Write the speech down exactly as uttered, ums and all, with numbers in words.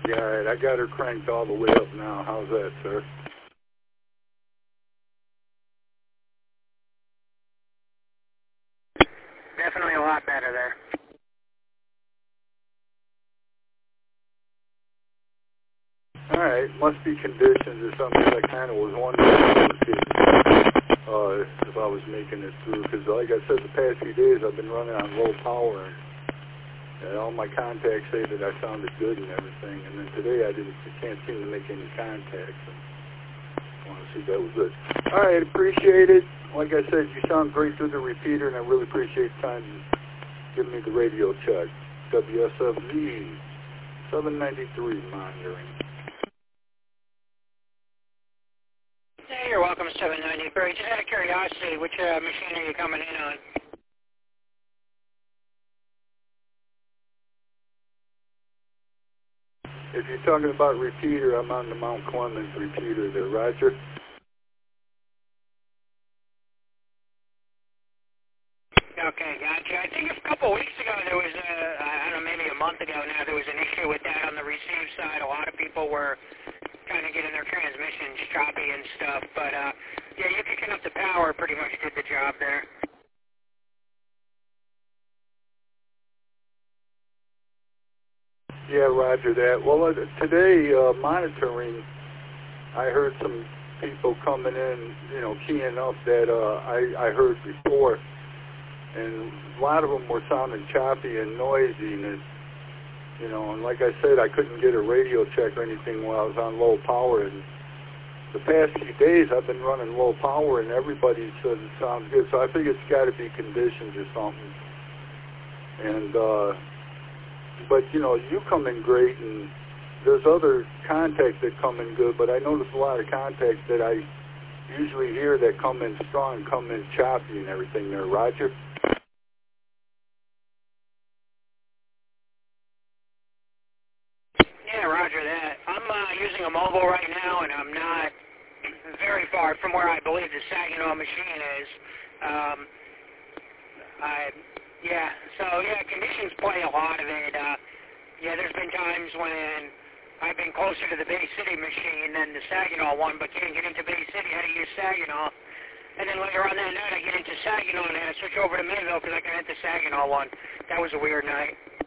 Yeah, all right. I got her cranked all the way up now. How's that, sir? Definitely a lot better there. All right. Must be conditions or something. I kind of was wondering if I was getting, uh, if I was making it through. Because like I said, the past few days I've been running on low power. And, and all my contacts say that I sounded good and everything. And then today I didn't, I can't seem to make any contacts. And I want to see if that was good. All right. Appreciate it. Like I said, you sound great through the repeater, and I really appreciate the time you give me the radio check. W S F Z seven ninety-three monitoring. Hey, you're welcome, seven ninety-three. Just out of curiosity, which uh, machine are you coming in on? If you're talking about repeater, I'm on the Mount Clemens repeater there. Roger? Okay, gotcha. I think a couple weeks ago there was, a, I don't know, maybe a month ago now, there was an issue with that on the receive side. A lot of people were kind of getting their transmissions choppy and stuff. But, uh, yeah, you picking up the power pretty much did the job there. Yeah, roger that. Well, uh, today, uh, monitoring, I heard some people coming in, you know, keying up that uh, I, I heard before. And a lot of them were sounding choppy and noisy, and it, you know, and like I said, I couldn't get a radio check or anything while I was on low power. And the past few days, I've been running low power, and everybody says it sounds good. So I think it's got to be conditions or something. And uh, but you know, you come in great, and there's other contacts that come in good. But I notice a lot of contacts that I usually hear that come in strong, come in choppy and everything. There, Roger. Yeah, roger that. I'm uh, using a mobile right now, and I'm not very far from where I believe the Saginaw machine is. Um, I, yeah, so yeah, conditions play a lot of it. Uh, yeah, there's been times when I've been closer to the Bay City machine than the Saginaw one, but can't get into Bay City, I had to use Saginaw. And then later on that night, I get into Saginaw and I had to switch over to Mayville because I couldn't hit the Saginaw one. That was a weird night.